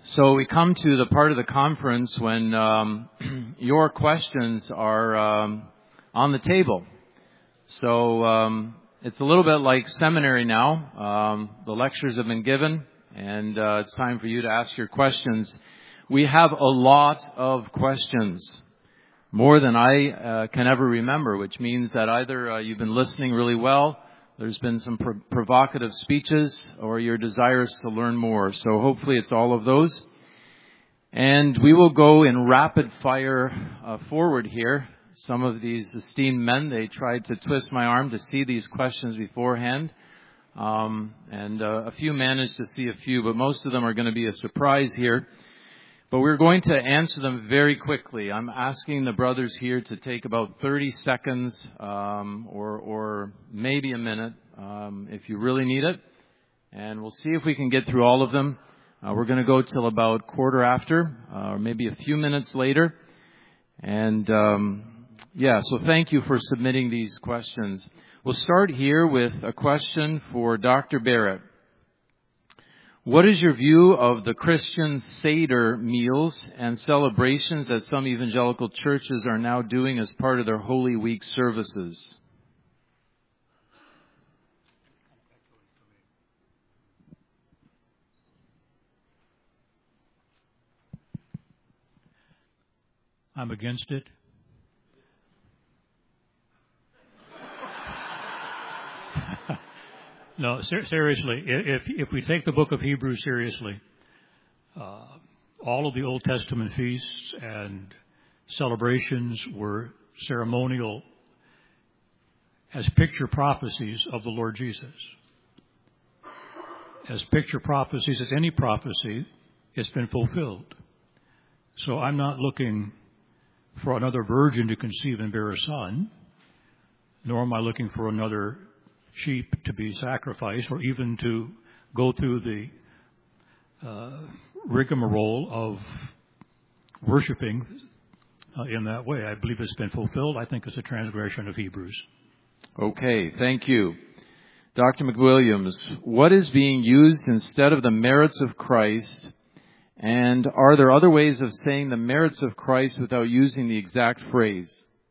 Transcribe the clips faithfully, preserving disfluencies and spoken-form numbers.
So we come to the part of the conference when um, your questions are um, on the table. So um, it's a little bit like seminary now. Um, the lectures have been given, and uh, it's time for you to ask your questions. We have a lot of questions, more than I uh, can ever remember, which means that either uh, you've been listening really well, there's been some pro- provocative speeches, or your desire is to learn more. So hopefully it's all of those. And we will go in rapid fire uh, forward here. Some of these esteemed men, they tried to twist my arm to see these questions beforehand. Um, and uh, a few managed to see a few, but most of them are going to be a surprise here. But we're going to answer them very quickly. I'm asking the brothers here to take about thirty seconds um, or, or maybe a minute um, if you really need it. And we'll see if we can get through all of them. Uh, we're going to go till about quarter after, uh, or maybe a few minutes later. And um, yeah, so thank you for submitting these questions. We'll start here with a question for Doctor Barrett. What is your view of the Christian Seder meals and celebrations that some evangelical churches are now doing as part of their Holy Week services? I'm against it. No, ser- seriously, if if we take the book of Hebrews seriously, uh, all of the Old Testament feasts and celebrations were ceremonial as picture prophecies of the Lord Jesus. As picture prophecies, as any prophecy, it's been fulfilled. So I'm not looking for another virgin to conceive and bear a son, nor am I looking for another sheep to be sacrificed, or even to go through the uh, rigmarole of worshiping uh, in that way. I believe it's been fulfilled. I think it's a transgression of Hebrews. Okay, thank you. Doctor McWilliams, what is being used instead of the merits of Christ, and are there other ways of saying the merits of Christ without using the exact phrase?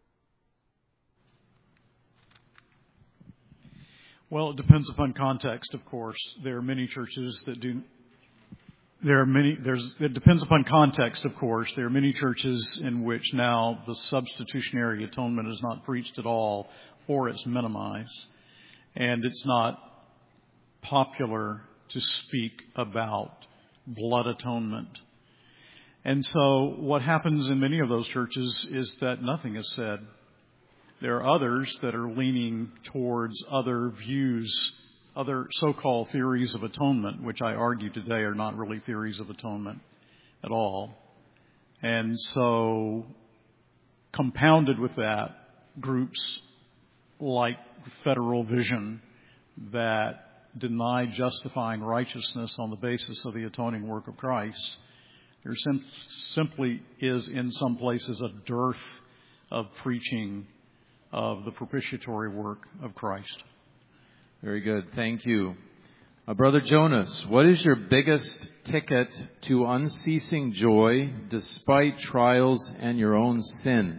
Well, it depends upon context, of course. There are many churches that do. There are many. There's. It depends upon context, of course. There are many churches in which now the substitutionary atonement is not preached at all, or it's minimized, and it's not popular to speak about blood atonement. And so, what happens in many of those churches is that nothing is said. There are others that are leaning towards other views, other so-called theories of atonement, which I argue today are not really theories of atonement at all. And so, compounded with that, groups like Federal Vision that deny justifying righteousness on the basis of the atoning work of Christ, there sim- simply is in some places a dearth of preaching of the propitiatory work of Christ. Very good. Thank you. Uh, Brother Jonas, what is your biggest ticket to unceasing joy despite trials and your own sin?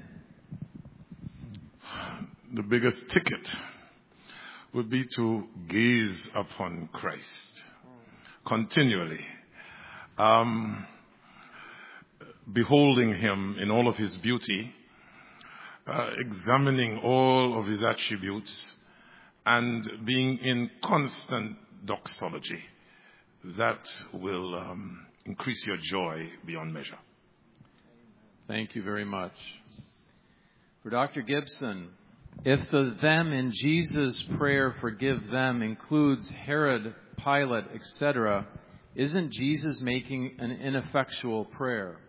The biggest ticket would be to gaze upon Christ continually, um, beholding him in all of his beauty, Uh, examining all of his attributes, and being in constant doxology. That will um, increase your joy beyond measure. Thank you very much. For Doctor Gibson, if the them in Jesus' prayer forgive them includes Herod, Pilate, et cetera, isn't Jesus making an ineffectual prayer?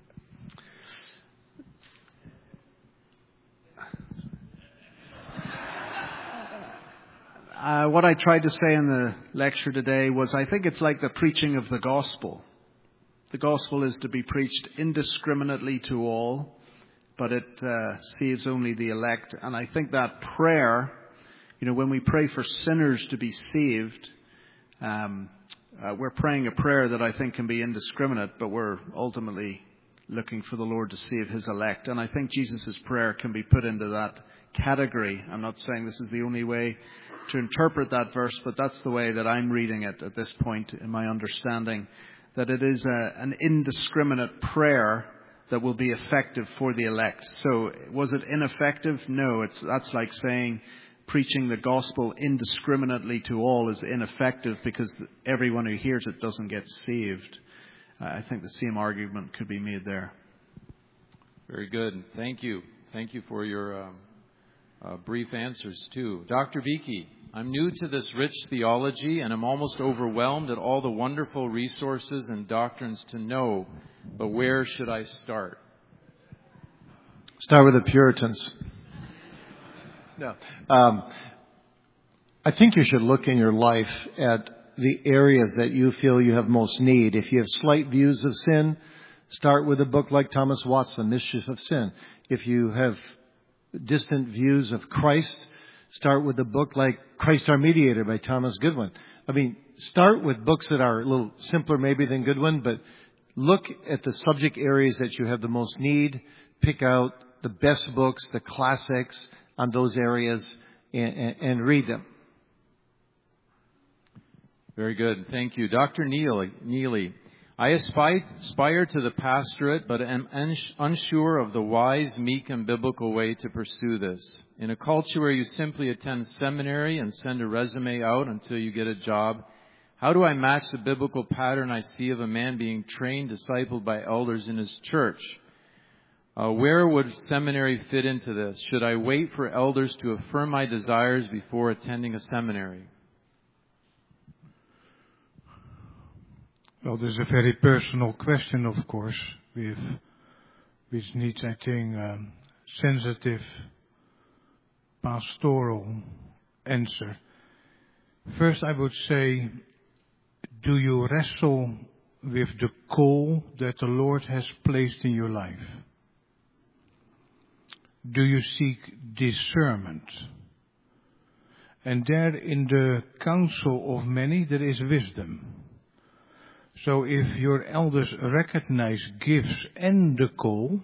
Uh, what I tried to say in the lecture today was I think it's like the preaching of the gospel. The gospel is to be preached indiscriminately to all, but it uh, saves only the elect. And I think that prayer, you know, when we pray for sinners to be saved, um, Uh, we're praying a prayer that I think can be indiscriminate, but we're ultimately looking for the Lord to save his elect. And I think Jesus' prayer can be put into that category. I'm not saying this is the only way to interpret that verse, but that's the way that I'm reading it at this point in my understanding, that it is a, an indiscriminate prayer that will be effective for the elect. So was it ineffective? No, it's that's like saying preaching the gospel indiscriminately to all is ineffective because everyone who hears it doesn't get saved. Uh, I think the same argument could be made there. Very good. Thank you. Thank you for your um, uh, brief answers, too. Doctor Beeke, I'm new to this rich theology, and I'm almost overwhelmed at all the wonderful resources and doctrines to know. But where should I start? Start with the Puritans. No. Um, I think you should look in your life at the areas that you feel you have most need. If you have slight views of sin, start with a book like Thomas Watson, Mischief of Sin. If you have distant views of Christ, start with a book like Christ Our Mediator by Thomas Goodwin. I mean, start with books that are a little simpler maybe than Goodwin, but look at the subject areas that you have the most need. Pick out the best books, the classics on those areas, and, and, and read them. Very good. Thank you. Doctor Neely, Neely, I aspire to the pastorate, but am unsure of the wise, meek, and biblical way to pursue this. In a culture where you simply attend seminary and send a resume out until you get a job, how do I match the biblical pattern I see of a man being trained, discipled by elders in his church? Uh, where would seminary fit into this? Should I wait for elders to affirm my desires before attending a seminary? Well, this is a very personal question, of course, with, which needs, I think, um, sensitive pastoral answer. First, I would say, do you wrestle with the call that the Lord has placed in your life? Do you seek discernment? And there in the counsel of many there is wisdom. So if your elders recognize gifts and the call,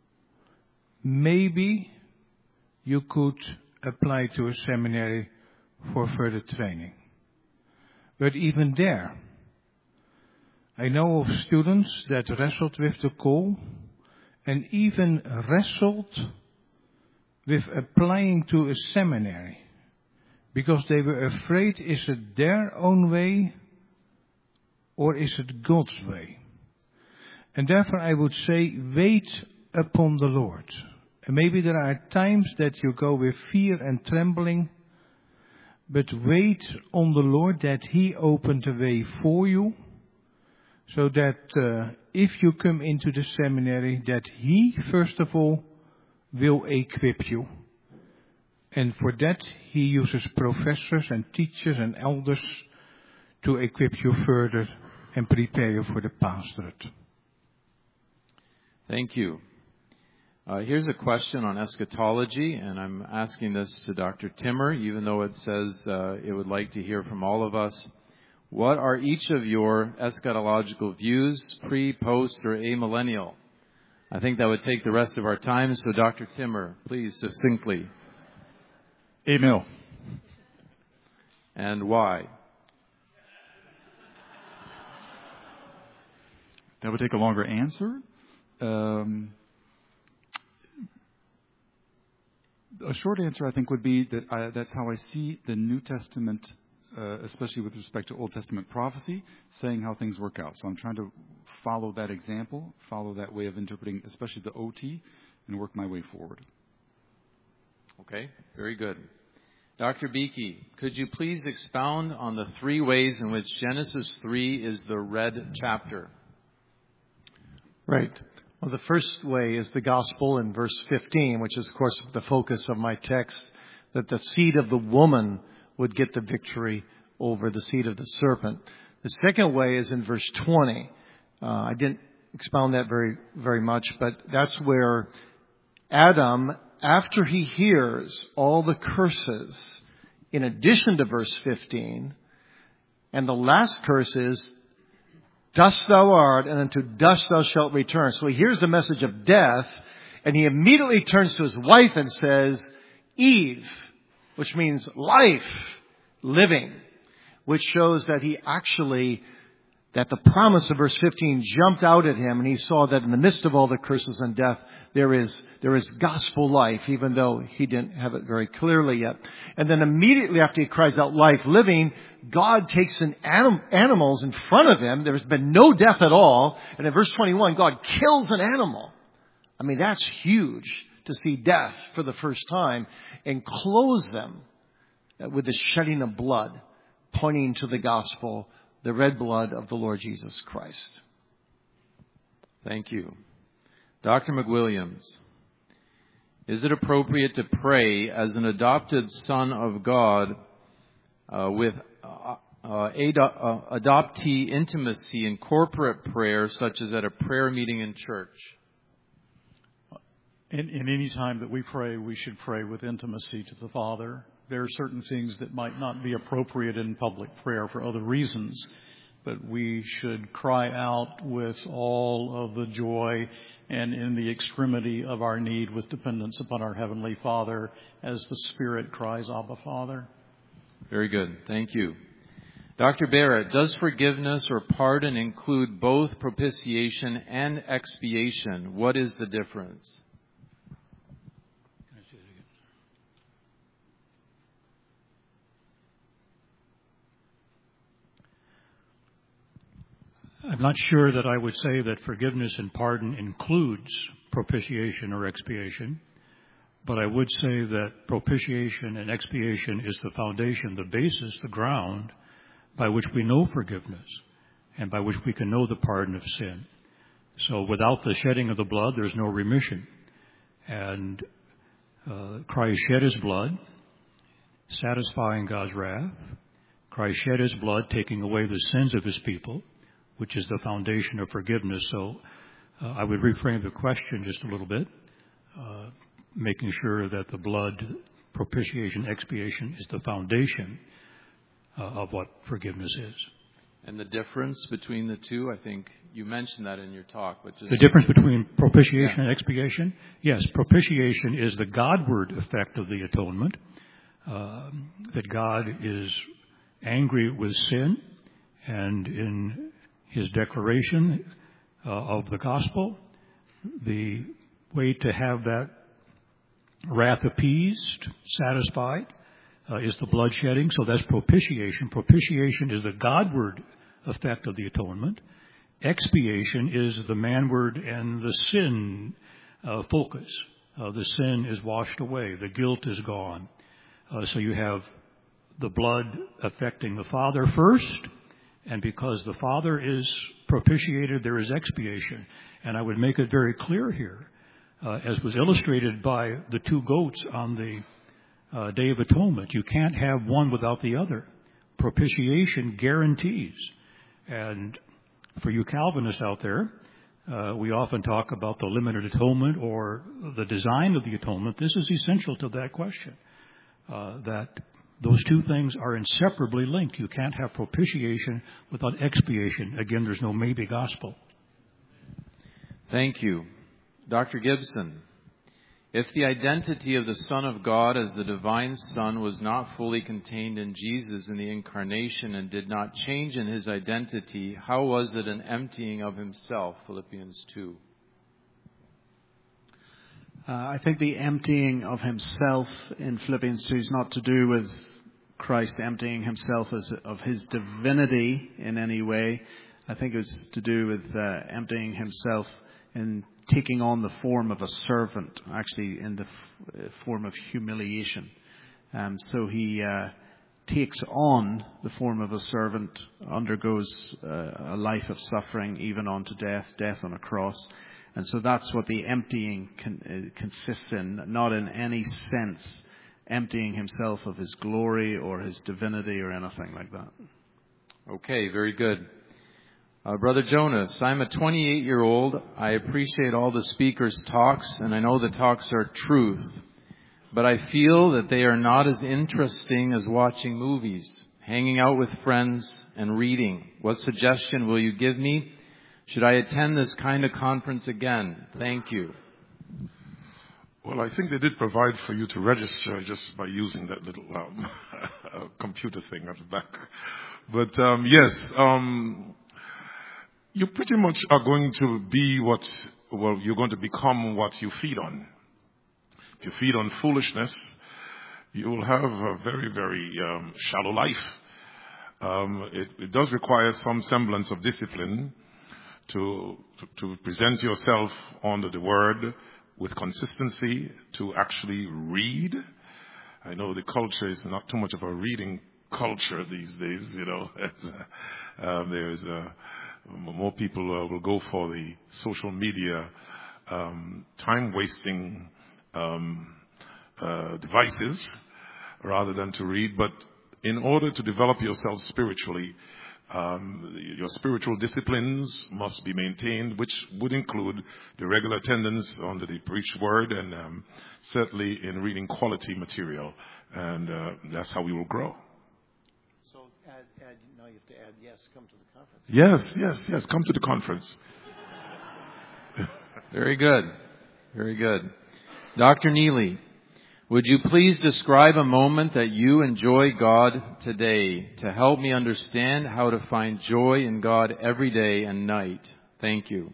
maybe you could apply to a seminary for further training. But even there, I know of students that wrestled with the call and even wrestled with applying to a seminary because they were afraid, is it their own way or is it God's way? And therefore I would say, wait upon the Lord. And maybe there are times that you go with fear and trembling, but wait on the Lord that He opened the way for you, so that uh, if you come into the seminary, that He, first of all, will equip you. And for that, He uses professors and teachers and elders to equip you further and prepare you for the pastorate. Thank you. Uh, here's a question on eschatology, and I'm asking this to Doctor Timmer, even though it says uh, it would like to hear from all of us. What are each of your eschatological views, pre, post, or amillennial? I think that would take the rest of our time, so Doctor Timmer, please, succinctly. Amill. And why? That would take a longer answer. Um, a short answer, I think, would be that I, that's how I see the New Testament, uh, especially with respect to Old Testament prophecy, saying how things work out. So I'm trying to follow that example, follow that way of interpreting, especially the O T, and work my way forward. Okay, very good. Doctor Beeke, could you please expound on the three ways in which Genesis three is the red chapter? Right. Well, the first way is the gospel in verse fifteen, which is, of course, the focus of my text, that the seed of the woman would get the victory over the seed of the serpent. The second way is in verse twenty. Uh, I didn't expound that very, very much, but that's where Adam, after he hears all the curses, in addition to verse fifteen, And the last curse is, dust thou art, and unto dust thou shalt return. So he hears the message of death, and he immediately turns to his wife and says, Eve, which means life, living, which shows that he actually, that the promise of verse fifteen jumped out at him, and he saw that in the midst of all the curses and death, there is, there is gospel life, even though he didn't have it very clearly yet. And then immediately after he cries out life, living, God takes in anim- animals in front of him. There's been no death at all. And in verse twenty-one, God kills an animal. I mean, that's huge to see death for the first time and clothes them with the shedding of blood, pointing to the gospel, the red blood of the Lord Jesus Christ. Thank you. Doctor McWilliams, is it appropriate to pray as an adopted son of God uh, with uh, uh, ad- uh, adoptee intimacy in corporate prayer, such as at a prayer meeting in church? In, in any time that we pray, we should pray with intimacy to the Father. There are certain things that might not be appropriate in public prayer for other reasons, but we should cry out with all of the joy and in the extremity of our need with dependence upon our Heavenly Father as the Spirit cries, Abba, Father. Very good. Thank you. Doctor Barrett, does forgiveness or pardon include both propitiation and expiation? What is the difference? I'm not sure that I would say that forgiveness and pardon includes propitiation or expiation, but I would say that propitiation and expiation is the foundation, the basis, the ground by which we know forgiveness and by which we can know the pardon of sin. So without the shedding of the blood, there's no remission. And uh, Christ shed his blood, satisfying God's wrath. Christ shed his blood, taking away the sins of his people, which is the foundation of forgiveness. So uh, I would reframe the question just a little bit, uh, making sure that the blood, propitiation, expiation is the foundation uh, of what forgiveness is. And the difference between the two, I think you mentioned that in your talk. But just the difference between propitiation yeah. and expiation? Yes, propitiation is the Godward effect of the atonement, uh, that God is angry with sin, and in his declaration uh, of the gospel, the way to have that wrath appeased, satisfied, uh, is the blood shedding. So that's propitiation. Propitiation is the Godward effect of the atonement. Expiation is the manward and the sin uh, focus. Uh, the sin is washed away. The guilt is gone. Uh, so you have the blood affecting the Father first, and because the Father is propitiated, there is expiation. And I would make it very clear here, uh, as was illustrated by the two goats on the uh, Day of Atonement. You can't have one without the other. Propitiation guarantees. And for you Calvinists out there, uh, we often talk about the limited atonement or the design of the atonement. This is essential to that question, uh, that those two things are inseparably linked. You can't have propitiation without expiation. Again, there's no maybe gospel. Thank you. Doctor Gibson, if the identity of the Son of God as the divine Son was not fully contained in Jesus in the incarnation and did not change in his identity, how was it an emptying of himself? Philippians two. Uh, I think the emptying of himself in Philippians two is not to do with Christ emptying himself as of his divinity in any way. I think it's to do with uh, emptying himself in taking on the form of a servant, actually in the f- form of humiliation. Um, so he uh, takes on the form of a servant, undergoes uh, a life of suffering, even unto death, death on a cross. And so that's what the emptying con- uh, consists in, not in any sense emptying himself of his glory or his divinity or anything like that. Okay, very good. Uh, Brother Jonas, I'm a twenty-eight-year-old. I appreciate all the speakers' talks, and I know the talks are truth. But I feel that they are not as interesting as watching movies. hanging out with friends, and reading. What suggestion will you give me? Should I attend this kind of conference again? Thank you. Well, I think they did provide for you to register just by using that little um, computer thing at the back. But um, yes, um, you pretty much are going to be what, well, you're going to become what you feed on. If you feed on foolishness, you will have a very, very um, shallow life. Um, it, it does require some semblance of discipline to, to, to present yourself under the Word with consistency, to actually read. I know the culture is not too much of a reading culture these days, you know. um, there's uh, more people uh, will go for the social media um, time-wasting um, uh, devices rather than to read. But in order to develop yourself spiritually, Um, your spiritual disciplines must be maintained, which would include the regular attendance under the preached word and um, certainly in reading quality material. And uh, that's how we will grow. So add, add, now you have to add, yes, come to the conference. Yes, yes, yes, come to the conference. Very good. Very good. Doctor Neely, would you please describe a moment that you enjoy God today to help me understand how to find joy in God every day and night? Thank you.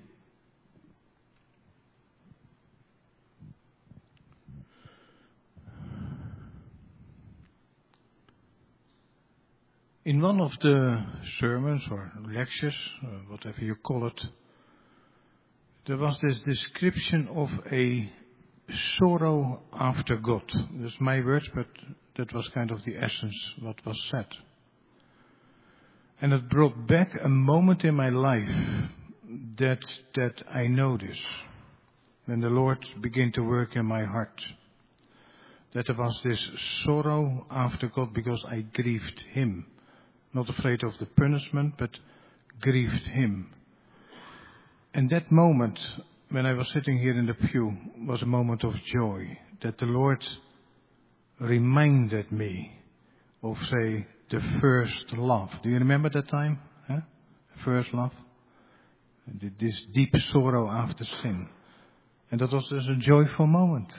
In one of the sermons or lectures, uh, whatever you call it, there was this description of a sorrow after God. That's my words, but that was kind of the essence what was said. And it brought back a moment in my life that that I noticed when the Lord began to work in my heart. That there was this sorrow after God because I grieved Him. Not afraid of the punishment, but grieved Him. And that moment, when I was sitting here in the pew, was a moment of joy, that the Lord reminded me of, say, the first love. Do you remember that time? Huh? First love? This deep sorrow after sin. And that was just a joyful moment.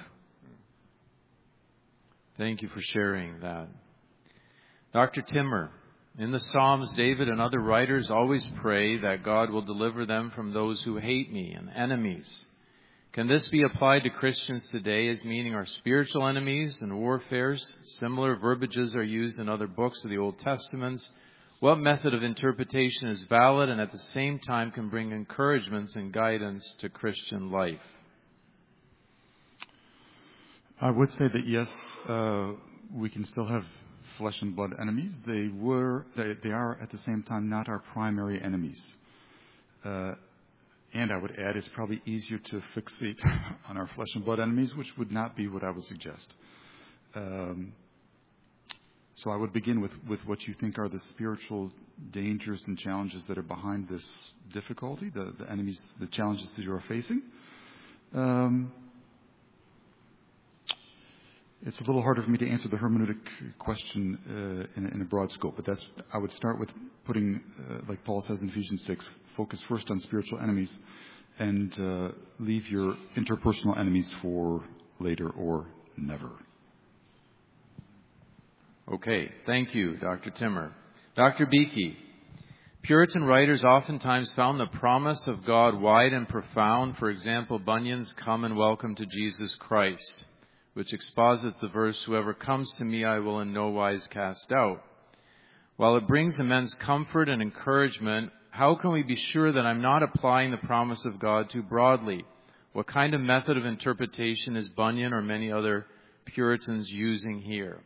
Thank you for sharing that. Doctor Timmer, in the Psalms, David and other writers always pray that God will deliver them from those who hate me and enemies. Can this be applied to Christians today as meaning our spiritual enemies and warfares? Similar verbiages are used in other books of the Old Testament. What method of interpretation is valid and at the same time can bring encouragements and guidance to Christian life? I would say that yes, uh, we can still have flesh and blood enemies. They were, they, they are at the same time not our primary enemies. Uh, and I would add, it's probably easier to fixate on our flesh and blood enemies, which would not be what I would suggest. Um, so I would begin with, with what you think are the spiritual dangers and challenges that are behind this difficulty, the, the enemies, the challenges that you are facing. Um, It's a little harder for me to answer the hermeneutic question uh, in, in a broad scope, but that's I would start with putting, uh, like Paul says in Ephesians six, focus first on spiritual enemies and uh, leave your interpersonal enemies for later or never. Okay, thank you, Doctor Timmer. Doctor Beakey, Puritan writers oftentimes found the promise of God wide and profound. For example, Bunyan's "Come and welcome to Jesus Christ," which exposits the verse, "Whoever comes to me, I will in no wise cast out." While it brings immense comfort and encouragement, how can we be sure that I'm not applying the promise of God too broadly? What kind of method of interpretation is Bunyan or many other Puritans using here?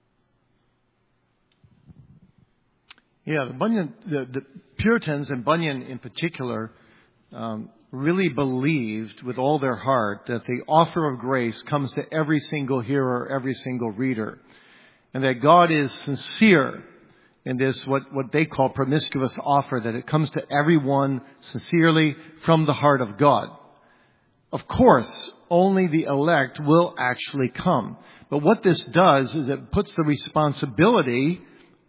Yeah, the Bunyan, the, the Puritans and Bunyan in particular, um, really believed with all their heart that the offer of grace comes to every single hearer, every single reader, and that God is sincere in this, what, what they call promiscuous offer, that it comes to everyone sincerely from the heart of God. Of course, only the elect will actually come. But what this does is it puts the responsibility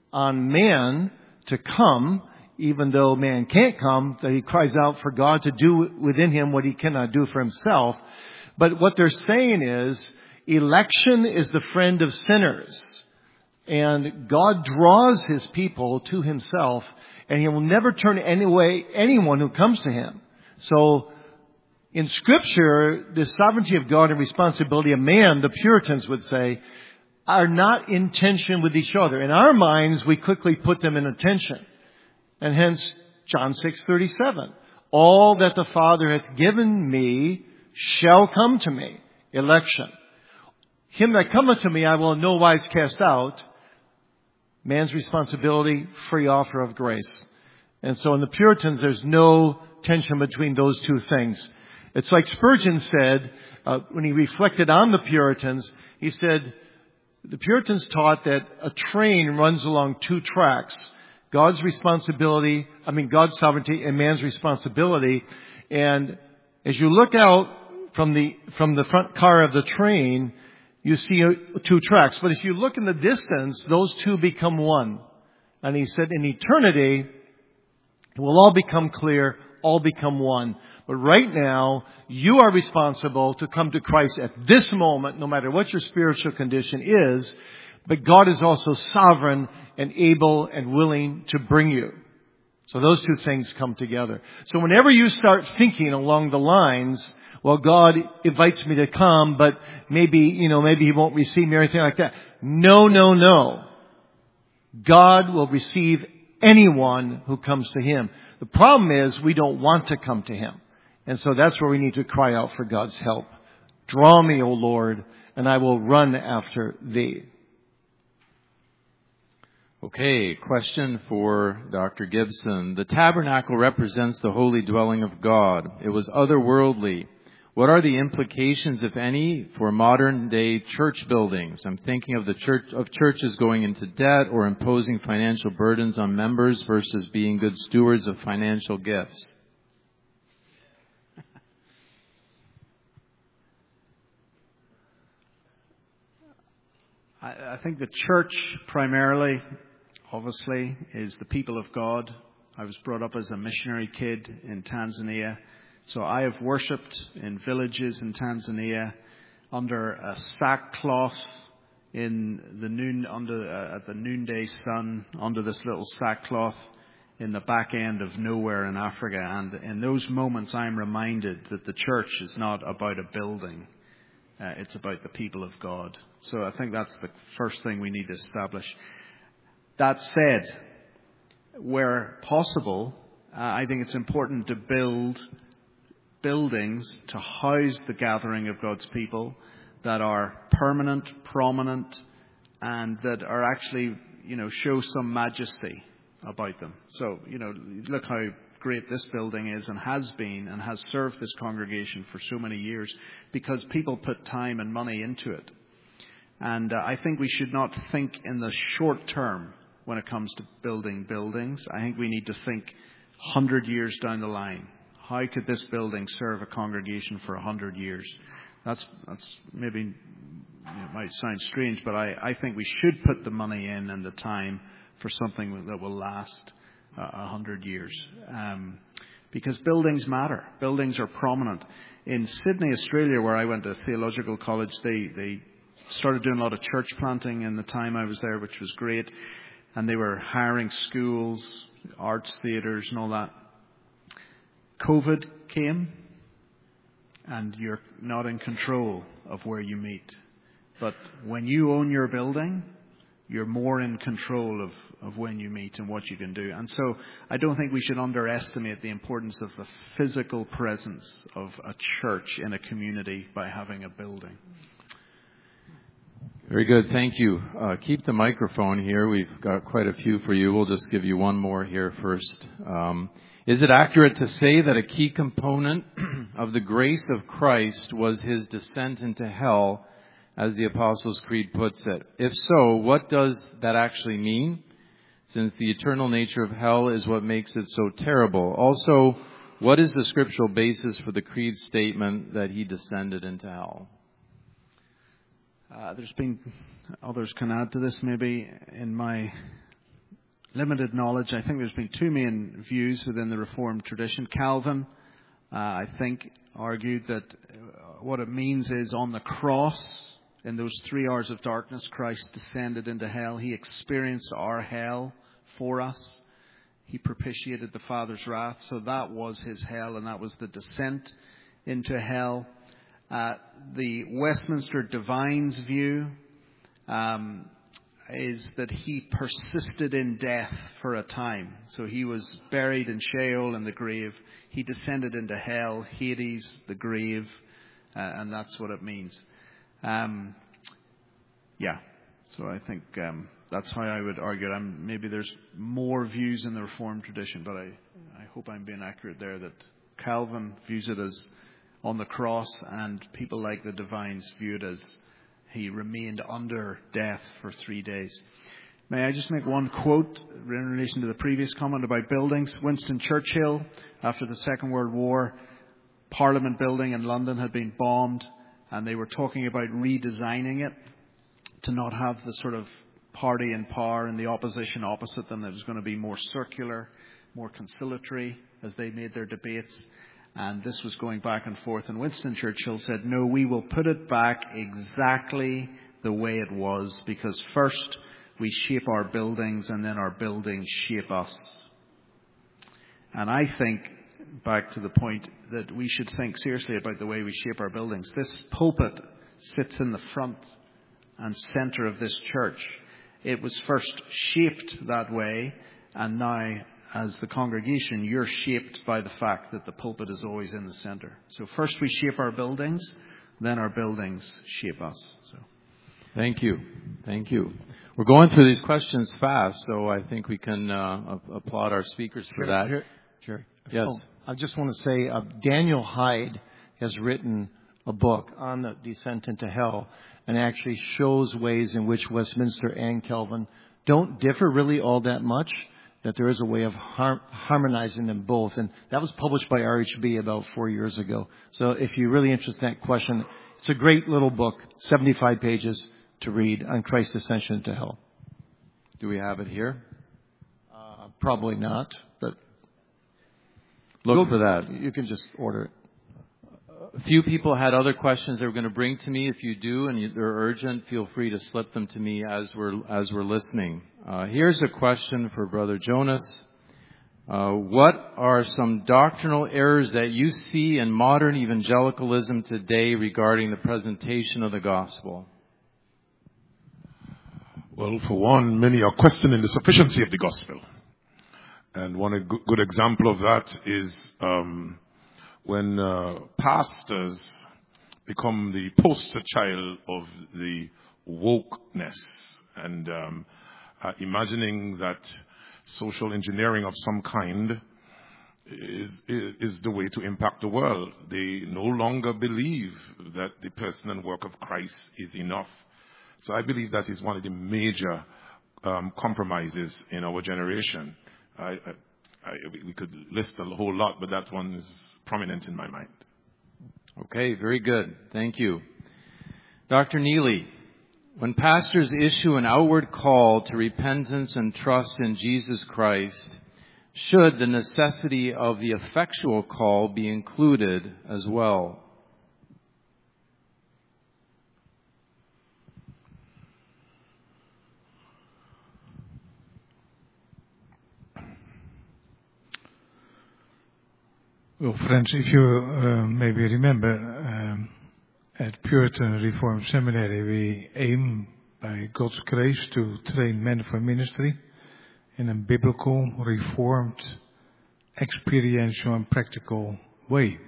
on man to come, even though man can't come, that he cries out for God to do within him what he cannot do for himself. But what they're saying is, election is the friend of sinners. And God draws his people to himself, and he will never turn away anyone who comes to him. So, in Scripture, the sovereignty of God and responsibility of man, the Puritans would say, are not in tension with each other. In our minds, we quickly put them in a tension. And hence, John six thirty-seven. All that the Father hath given me shall come to me. Election. Him that cometh to me I will in no wise cast out. Man's responsibility, free offer of grace. And so in the Puritans, there's no tension between those two things. It's like Spurgeon said, uh, when he reflected on the Puritans, he said, the Puritans taught that a train runs along two tracks. God's responsibility, I mean God's sovereignty and man's responsibility. And as you look out from the, from the front car of the train, you see two tracks. But if you look in the distance, those two become one. And he said in eternity, it will all become clear, all become one. But right now, you are responsible to come to Christ at this moment, no matter what your spiritual condition is. But God is also sovereign and able and willing to bring you. So those two things come together. So whenever you start thinking along the lines, well, God invites me to come, but maybe, you know, maybe he won't receive me or anything like that. No, no, no. God will receive anyone who comes to him. The problem is we don't want to come to him. And so that's where we need to cry out for God's help. Draw me, O Lord, and I will run after thee. Okay, question for Doctor Gibson. The tabernacle represents the holy dwelling of God. It was otherworldly. What are the implications, if any, for modern day church buildings? I'm thinking of the church of churches going into debt or imposing financial burdens on members versus being good stewards of financial gifts. I, I think the church primarily, obviously, is the people of God. I was brought up as a missionary kid in Tanzania. So I have worshipped in villages in Tanzania under a sackcloth in the noon, under uh, at the noonday sun, under this little sackcloth in the back end of nowhere in Africa. And in those moments, I'm reminded that the church is not about a building. Uh, it's about the people of God. So I think that's the first thing we need to establish. That said, where possible, uh, I think it's important to build buildings to house the gathering of God's people that are permanent, prominent, and that are actually, you know, show some majesty about them. So, you know, look how great this building is and has been and has served this congregation for so many years because people put time and money into it. And uh, I think we should not think in the short term when it comes to building buildings. I think we need to think one hundred years down the line. How could this building serve a congregation for one hundred years? That's that's maybe, you know, it might sound strange, but I, I think we should put the money in and the time for something that will last a uh, hundred years. Um, because buildings matter. Buildings are prominent. In Sydney, Australia, where I went to theological college, they, they started doing a lot of church planting in the time I was there, which was great. And they were hiring schools, arts theatres and all that. COVID came, and you're not in control of where you meet. But when you own your building, you're more in control of, of when you meet and what you can do. And so I don't think we should underestimate the importance of the physical presence of a church in a community by having a building. Very good. Thank you. Uh, keep the microphone here. We've got quite a few for you. We'll just give you one more here first. Um, Is it accurate to say that a key component of the grace of Christ was his descent into hell, as the Apostles' Creed puts it? If so, what does that actually mean? Since the eternal nature of hell is what makes it so terrible. Also, what is the scriptural basis for the Creed statement that he descended into hell? Uh, there's been, others can add to this maybe. In my limited knowledge. I think there's been two main views within the Reformed tradition. Calvin, uh, I think, argued that what it means is on the cross, in those three hours of darkness, Christ descended into hell. He experienced our hell for us. He propitiated the Father's wrath. So that was his hell, and that was the descent into hell. Uh, the Westminster Divines view um, is that he persisted in death for a time. So he was buried in Sheol, in the grave. He descended into hell, Hades, the grave, uh, and that's what it means. Um, yeah, so I think um, that's how I would argue it. I'm, maybe there's more views in the Reformed tradition, but I, I hope I'm being accurate there, that Calvin views it as on the cross, and people like the Divines view it as he remained under death for three days. May I just make one quote in relation to the previous comment about buildings? Winston Churchill, after the Second World War, Parliament building in London had been bombed, and they were talking about redesigning it to not have the sort of party in power and the opposition opposite them. It was going to be more circular, more conciliatory as they made their debates. And this was going back and forth. And Winston Churchill said, no, we will put it back exactly the way it was, because first we shape our buildings and then our buildings shape us. And I think, back to the point, that we should think seriously about the way we shape our buildings. This pulpit sits in the front and center of this church. It was first shaped that way, and now, as the congregation, you're shaped by the fact that the pulpit is always in the center. So first we shape our buildings, then our buildings shape us. So, thank you. Thank you. We're going through these questions fast, so I think we can uh, applaud our speakers for that. Jerry, Jerry. Yes. Oh, I just want to say uh, Daniel Hyde has written a book on the descent into hell, and actually shows ways in which Westminster and Calvin don't differ really all that much, that there is a way of har- harmonizing them both. And that was published by R H B about four years ago. So if you're really interested in that question, it's a great little book, seventy-five pages to read on Christ's ascension into hell. Do we have it here? Uh, probably not, but look for that. You can just order it. A few people had other questions they were going to bring to me. If you do and they're urgent, feel free to slip them to me as we're as we're listening. Uh, here's a question for Brother Jonas. Uh, what are some doctrinal errors that you see in modern evangelicalism today regarding the presentation of the gospel? Well, for one, many are questioning the sufficiency of the gospel. And one good example of that is um, when uh, pastors become the poster child of the wokeness and um, uh, imagining that social engineering of some kind is, is is the way to impact the world. They no longer believe that the person and work of Christ is enough. So I believe that is one of the major um, compromises in our generation. I, I, I, we could list a whole lot, but that one is prominent in my mind. Okay, very good. Thank you. Doctor Neely, when pastors issue an outward call to repentance and trust in Jesus Christ, should the necessity of the effectual call be included as well? Well, friends, if you uh, maybe remember, um, at Puritan Reformed Seminary, we aim by God's grace to train men for ministry in a biblical, reformed, experiential and practical way.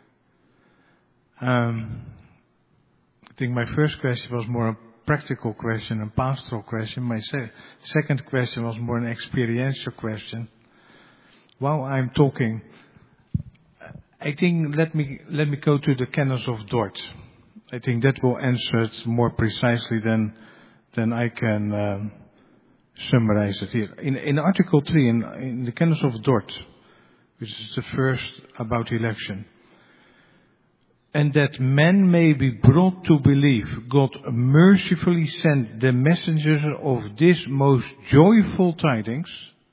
Um, I think my first question was more a practical question, a pastoral question. My se- second question was more an experiential question. While I'm talking, I think let me let me go to the canons of Dort. I think that will answer it more precisely than than I can um, summarize it here. In, in Article three, in, in the canons of Dort, which is the first about election, and that men may be brought to believe God mercifully sent the messengers of this most joyful tidings,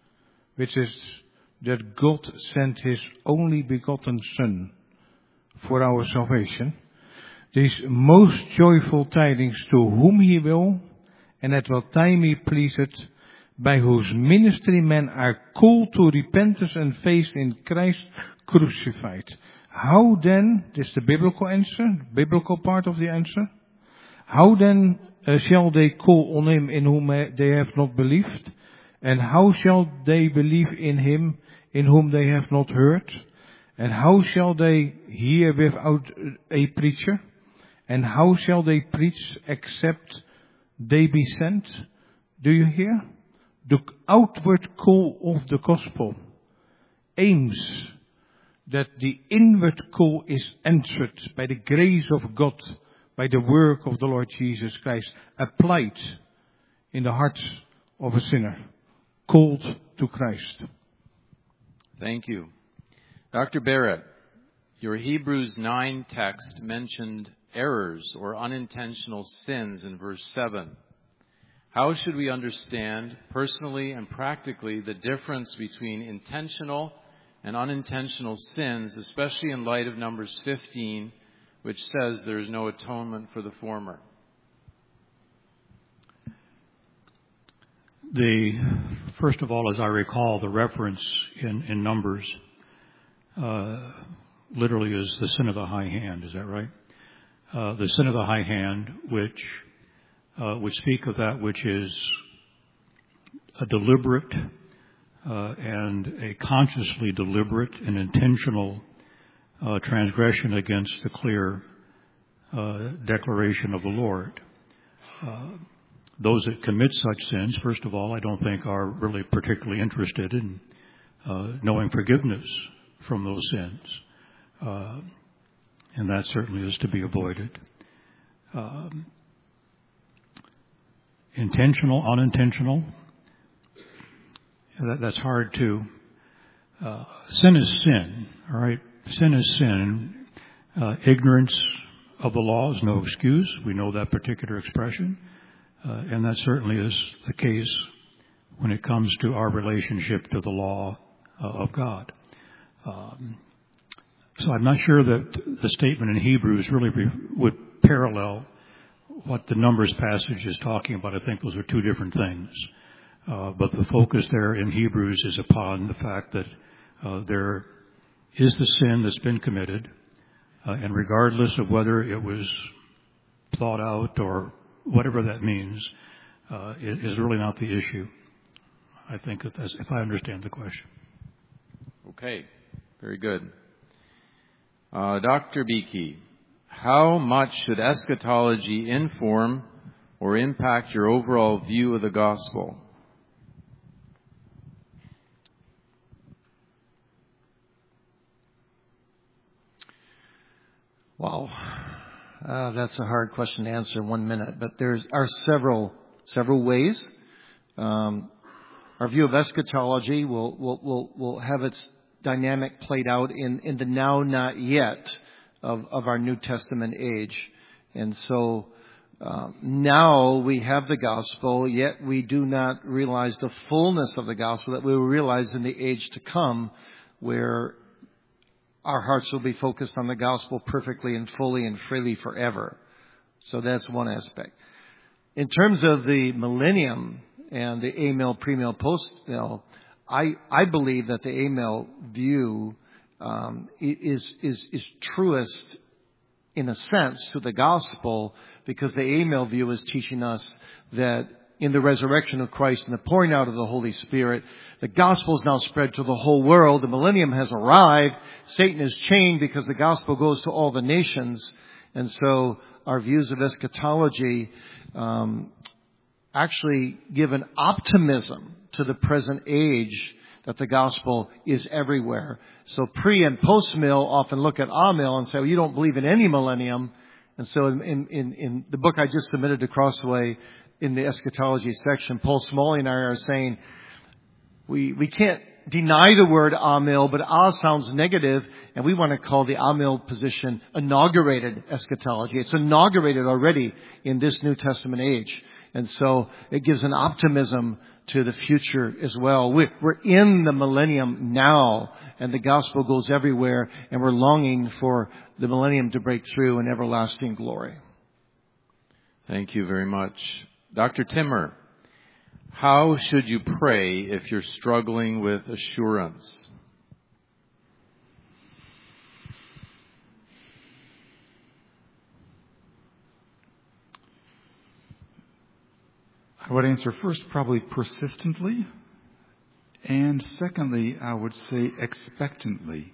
which is that God sent His only begotten Son for our salvation, these most joyful tidings to whom He will, and at what time He pleaseth, by whose ministry men are called to repentance and faith in Christ crucified. How then, this is the biblical answer, biblical part of the answer, how then uh, shall they call on Him in whom they have not believed? And how shall they believe in Him in whom they have not heard? And how shall they hear without a preacher? And how shall they preach except they be sent? Do you hear? The outward call of the gospel aims that the inward call is answered by the grace of God, by the work of the Lord Jesus Christ, applied in the heart of a sinner, called to Christ. Thank you. Doctor Barrett, your Hebrews nine text mentioned errors or unintentional sins in verse seven. How should we understand personally and practically the difference between intentional and unintentional sins, especially in light of Numbers fifteen, which says there is no atonement for the former? The first of all, as I recall, the reference in, in Numbers uh, literally is the sin of the high hand. Is that right? Uh, the sin of the high hand, which uh, would speak of that which is a deliberate uh, and a consciously deliberate and intentional uh, transgression against the clear uh, declaration of the Lord. Uh, those that commit such sins, first of all, I don't think are really particularly interested in uh, knowing forgiveness from those sins. Uh, and that certainly is to be avoided. Um, intentional, unintentional, that, that's hard to... Uh, sin is sin, all right? Sin is sin. Uh, ignorance of the law is no excuse. We know that particular expression. Uh, and that certainly is the case when it comes to our relationship to the law uh, of God. Um, so I'm not sure that the statement in Hebrews really re- would parallel what the Numbers passage is talking about. I think those are two different things. Uh, but the focus there in Hebrews is upon the fact that uh, there is the sin that's been committed, uh, and regardless of whether it was thought out or whatever that means, uh, it is really not the issue. I think that that's, if I understand the question. Okay, very good. Uh, Doctor Beakey, how much should eschatology inform or impact your overall view of the gospel? Wow. Uh, that's a hard question to answer in one minute, but there are several several ways. Um, our view of eschatology will will will, will have its dynamic played out in, in the now, not yet of, of our New Testament age. And so um, now we have the gospel, yet we do not realize the fullness of the gospel that we will realize in the age to come, where our hearts will be focused on the gospel perfectly and fully and freely forever. So that's one aspect. In terms of the millennium and the amill, premill, postmill, I, I believe that the amill view um, is, is, is truest in a sense to the gospel, because the amill view is teaching us that in the resurrection of Christ and the pouring out of the Holy Spirit, the gospel is now spread to the whole world. The millennium has arrived. Satan is chained because the gospel goes to all the nations. And so our views of eschatology um, actually give an optimism to the present age that the gospel is everywhere. So pre and post mill often look at amill and say, well, you don't believe in any millennium. And so in, in, in the book I just submitted to Crossway, in the eschatology section, Paul Smalley and I are saying, we, we can't deny the word amill, but ah sounds negative, and we want to call the amill position inaugurated eschatology. It's inaugurated already in this New Testament age. And so it gives an optimism to the future as well. We're, we're in the millennium now, and the gospel goes everywhere, and we're longing for the millennium to break through in everlasting glory. Thank you very much. Doctor Timmer, how should you pray if you're struggling with assurance? I would answer first, probably persistently. And secondly, I would say expectantly.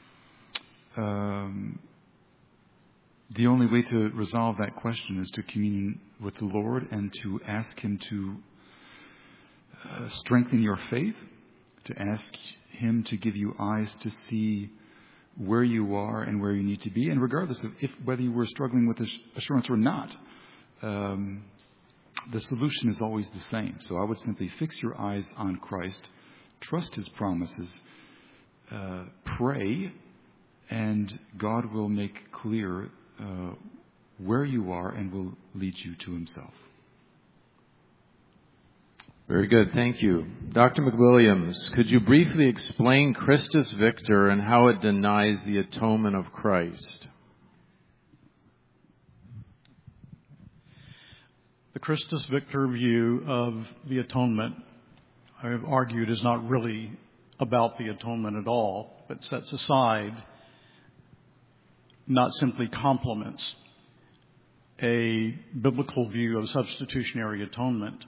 Um, the only way to resolve that question is to commune with the Lord and to ask Him to uh, strengthen your faith, to ask Him to give you eyes to see where you are and where you need to be. And regardless of if whether you were struggling with assurance or not, um, the solution is always the same. So I would simply fix your eyes on Christ, trust His promises, uh, pray, and God will make clear uh, where you are and will lead you to Himself. Very good. Thank you. Doctor McWilliams, could you briefly explain Christus Victor and how it denies the atonement of Christ? The Christus Victor view of the atonement, I have argued, is not really about the atonement at all, but sets aside, not simply complements, a biblical view of substitutionary atonement.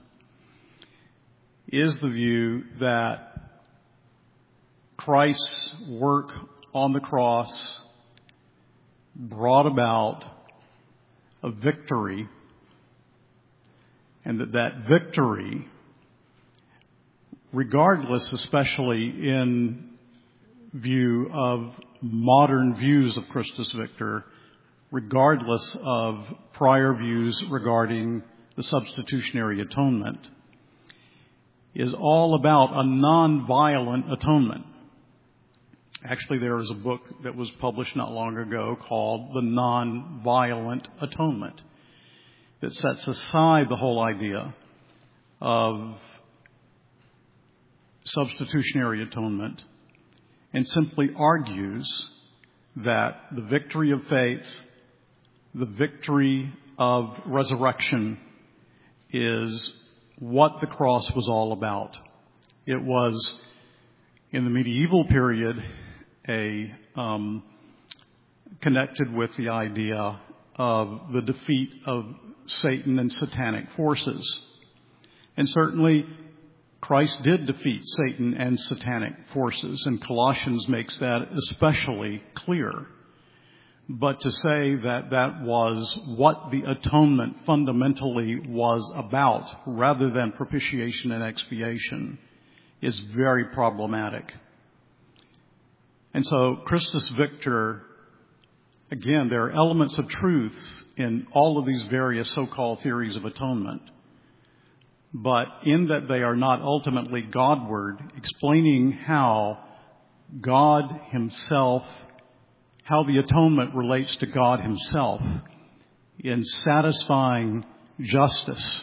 Is the view that Christ's work on the cross brought about a victory, and that that victory, regardless, especially in view of modern views of Christus Victor, regardless of prior views regarding the substitutionary atonement, is all about a non-violent atonement. Actually, there is a book that was published not long ago called The Non-Violent Atonement that sets aside the whole idea of substitutionary atonement and simply argues that the victory of faith, the victory of resurrection, is what the cross was all about. It was, in the medieval period, a um, connected with the idea of the defeat of Satan and satanic forces. And certainly, Christ did defeat Satan and satanic forces, and Colossians makes that especially clear. But to say that that was what the atonement fundamentally was about, rather than propitiation and expiation, is very problematic. And so, Christus Victor, again, there are elements of truth in all of these various so-called theories of atonement, but in that they are not ultimately Godward, explaining how God Himself, how the atonement relates to God Himself in satisfying justice.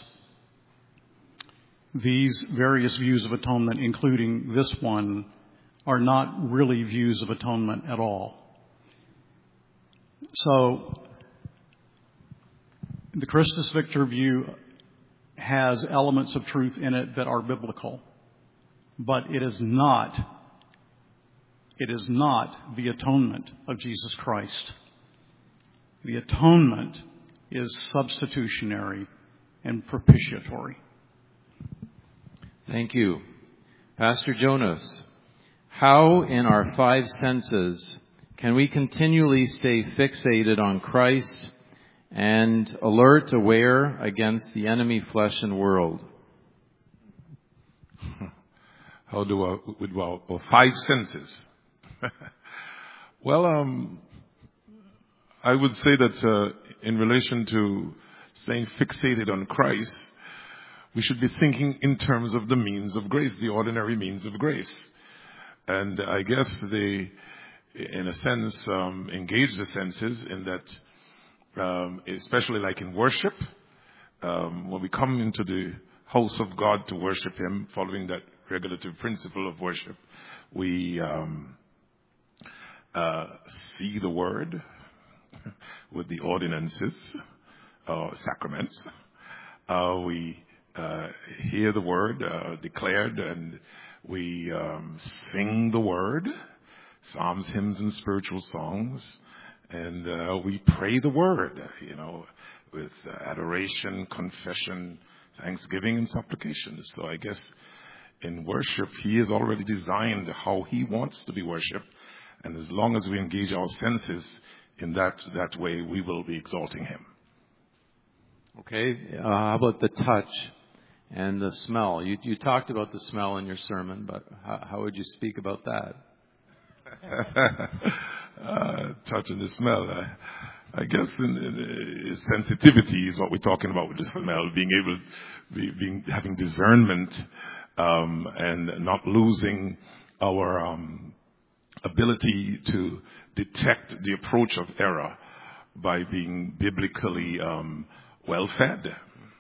These various views of atonement, including this one, are not really views of atonement at all. So, the Christus Victor view has elements of truth in it that are biblical, but it is not, it is not the atonement of Jesus Christ. The atonement is substitutionary and propitiatory. Thank you. Pastor Jonas, how in our five senses can we continually stay fixated on Christ and alert, aware against the enemy, flesh and world? How do I, with well, well, five senses? Well, um, I would say that uh, in relation to staying fixated on Christ, we should be thinking in terms of the means of grace, the ordinary means of grace. And I guess they, in a sense, um, engage the senses in that, um, especially like in worship, um, when we come into the house of God to worship Him, following that regulative principle of worship. We um, uh, see the Word with the ordinances, uh, sacraments. Uh, we uh, hear the Word uh, declared, and we um, sing the Word, psalms, hymns, and spiritual songs, and uh, we pray the Word, you know, with uh, adoration, confession, thanksgiving, and supplication. So I guess in worship, He has already designed how He wants to be worshipped, and as long as we engage our senses in that that way, we will be exalting Him. Okay, uh, how about the touch and the smell? You, you talked about the smell in your sermon, but how, how would you speak about that? uh, touch and the smell. Uh, I guess in, in, in sensitivity is what we're talking about with the smell. Being able, be, being having discernment, um, and not losing our um, ability to detect the approach of error by being biblically um, well fed.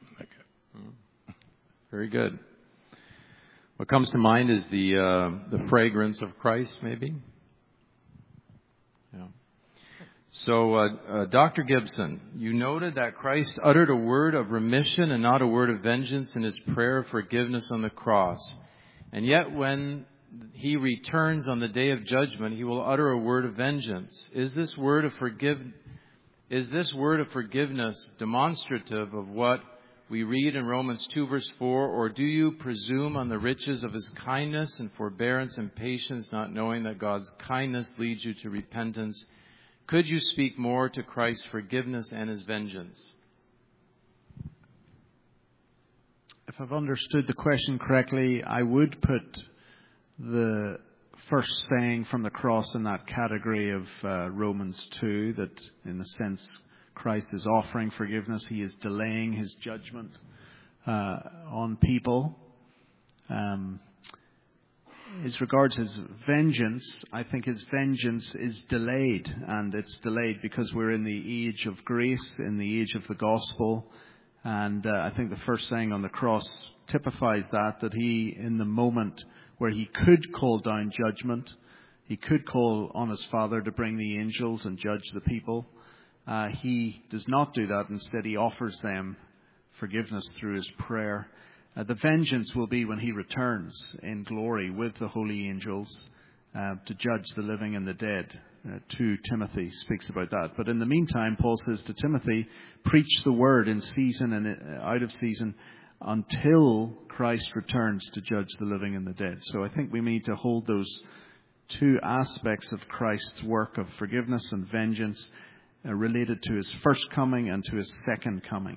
Very good. What comes to mind is the uh, the fragrance of Christ, maybe. Yeah. So, uh, uh, Doctor Gibson, you noted that Christ uttered a word of remission and not a word of vengeance in His prayer of forgiveness on the cross. And yet when He returns on the day of judgment, He will utter a word of vengeance. Is this word of forgive, is this word of forgiveness demonstrative of what we read in Romans two verse four, or do you presume on the riches of His kindness and forbearance and patience, not knowing that God's kindness leads you to repentance? Could you speak more to Christ's forgiveness and His vengeance? If I've understood the question correctly, I would put the first saying from the cross in that category of uh, Romans two, that in a sense Christ is offering forgiveness. He is delaying His judgment uh, on people. Um, as regards His vengeance, I think His vengeance is delayed, and it's delayed because we're in the age of grace, in the age of the gospel. And uh, I think the first saying on the cross typifies that, that He, in the moment where He could call down judgment, He could call on His Father to bring the angels and judge the people. Uh, he does not do that. Instead, He offers them forgiveness through His prayer. Uh, the vengeance will be when He returns in glory with the holy angels uh, to judge the living and the dead. Uh, two Timothy speaks about that. But in the meantime, Paul says to Timothy, preach the word in season and out of season until Christ returns to judge the living and the dead. So I think we need to hold those two aspects of Christ's work of forgiveness and vengeance uh, related to His first coming and to His second coming.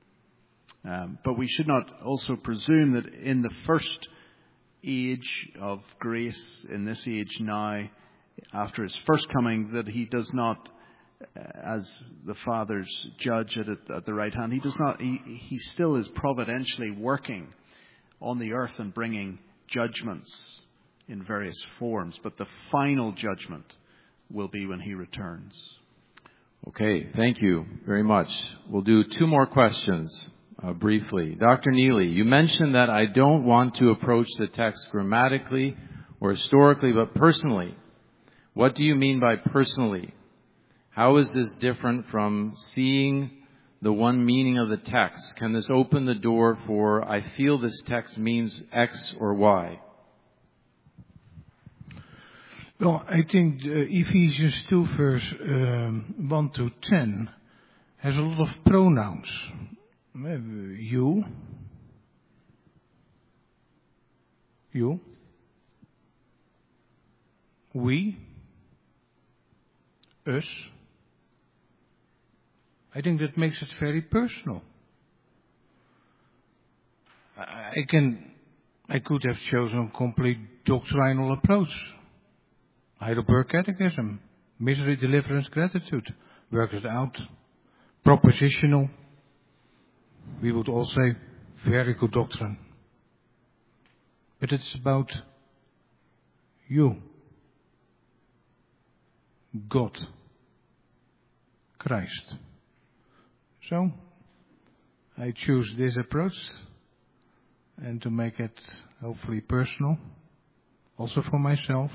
Um, but we should not also presume that in the first age of grace, in this age now, after His first coming, that He does not, as the Father's judge at, it, at the right hand, He does not, he, he still is providentially working on the earth and bringing judgments in various forms. But the final judgment will be when He returns. Okay, thank you very much. We'll do two more questions uh, briefly. Doctor Neely, you mentioned that I don't want to approach the text grammatically or historically, but personally. What do you mean by personally? How is this different from seeing the one meaning of the text? Can this open the door for, I feel this text means X or Y? Well, I think uh, Ephesians two verse um, one to ten has a lot of pronouns. Uh, you, you, we, us. I think that makes it very personal. I can, I could have chosen a complete doctrinal approach. Heidelberg Catechism, misery, deliverance, gratitude. Work it out. Propositional. We would all say, very good doctrine. But it's about you. God. Christ. So, I choose this approach and to make it hopefully personal, also for myself,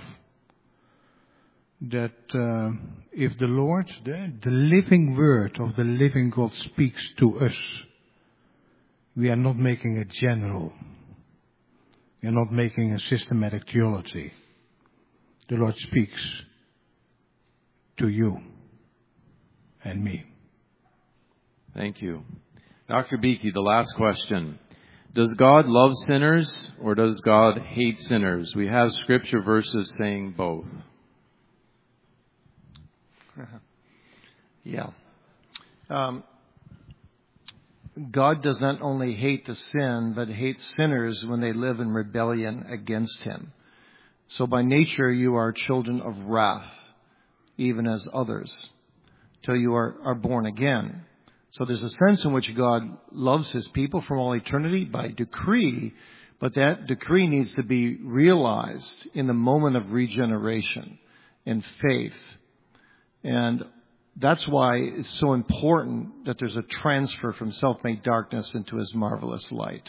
that uh, if the Lord, the, the living word of the living God speaks to us, we are not making it general. We are not making a systematic theology. The Lord speaks to you and me. Thank you. Doctor Beeke, the last question. Does God love sinners or does God hate sinners? We have scripture verses saying both. Yeah. Um, God does not only hate the sin, but hates sinners when they live in rebellion against Him. So by nature you are children of wrath, even as others, till you are, are born again. So there's a sense in which God loves His people from all eternity by decree, but that decree needs to be realized in the moment of regeneration in faith. And that's why it's so important that there's a transfer from self-made darkness into His marvelous light.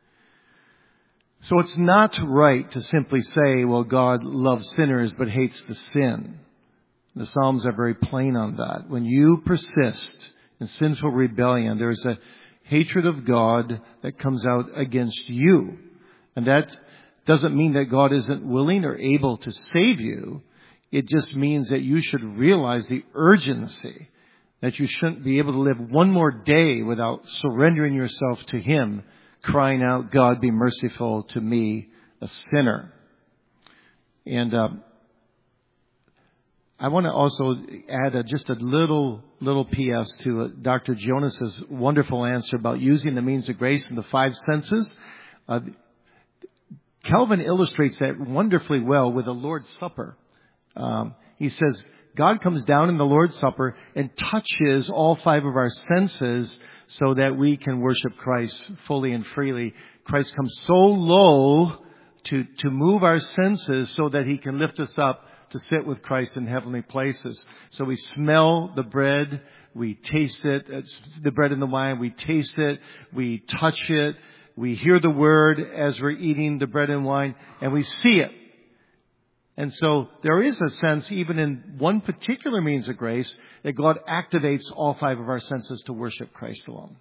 So it's not right to simply say, well, God loves sinners but hates the sin. The Psalms are very plain on that. When you persist in sinful rebellion, there's a hatred of God that comes out against you. And that doesn't mean that God isn't willing or able to save you. It just means that you should realize the urgency, that you shouldn't be able to live one more day without surrendering yourself to Him, crying out, God, be merciful to me, a sinner. And uh, I want to also add a, just a little little P S to uh, Doctor Jonas's wonderful answer about using the means of grace in the five senses. Uh, Calvin illustrates that wonderfully well with the Lord's Supper. Um, he says, God comes down in the Lord's Supper and touches all five of our senses so that we can worship Christ fully and freely. Christ comes so low to, to move our senses so that He can lift us up to sit with Christ in heavenly places. So we smell the bread, we taste it, it's the bread and the wine, we taste it, we touch it, we hear the word as we're eating the bread and wine, and we see it. And so there is a sense, even in one particular means of grace, that God activates all five of our senses to worship Christ alone.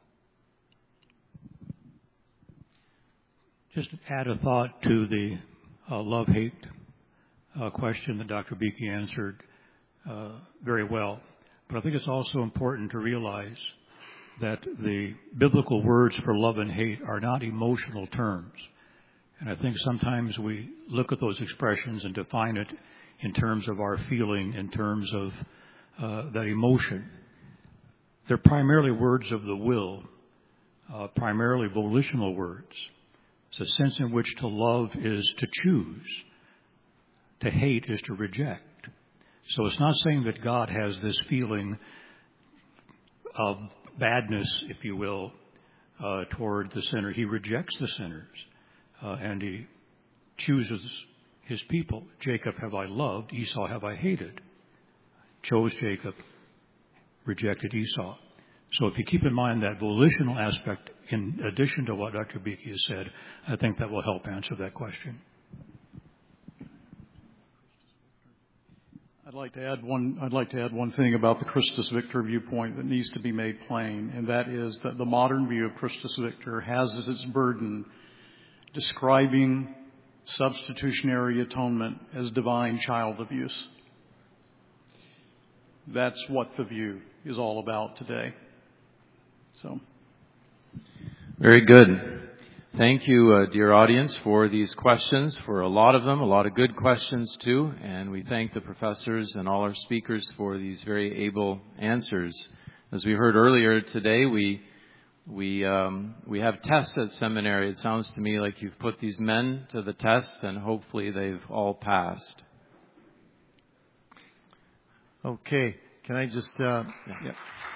Just add a thought to the uh, love-hate uh, question that Doctor Beeke answered uh, very well. But I think it's also important to realize that the biblical words for love and hate are not emotional terms. And I think sometimes we look at those expressions and define it in terms of our feeling, in terms of uh, that emotion. They're primarily words of the will, uh, primarily volitional words. It's a sense in which to love is to choose. To hate is to reject. So it's not saying that God has this feeling of badness, if you will, uh, toward the sinner. He rejects the sinners. Uh, and He chooses His people. Jacob have I loved, Esau have I hated. Chose Jacob, rejected Esau. So if you keep in mind that volitional aspect, in addition to what Doctor Beeke has said, I think that will help answer that question. I'd like to add one. I'd like to add one thing about the Christus Victor viewpoint that needs to be made plain, and that is that the modern view of Christus Victor has as its burden describing substitutionary atonement as divine child abuse. That's what the view is all about today. So, very good. Thank you, uh, dear audience, for these questions, for a lot of them, a lot of good questions too. And we thank the professors and all our speakers for these very able answers. As we heard earlier today, we We um, we have tests at seminary. It sounds to me like you've put these men to the test, and hopefully they've all passed. Okay. Can I just... Uh, yeah.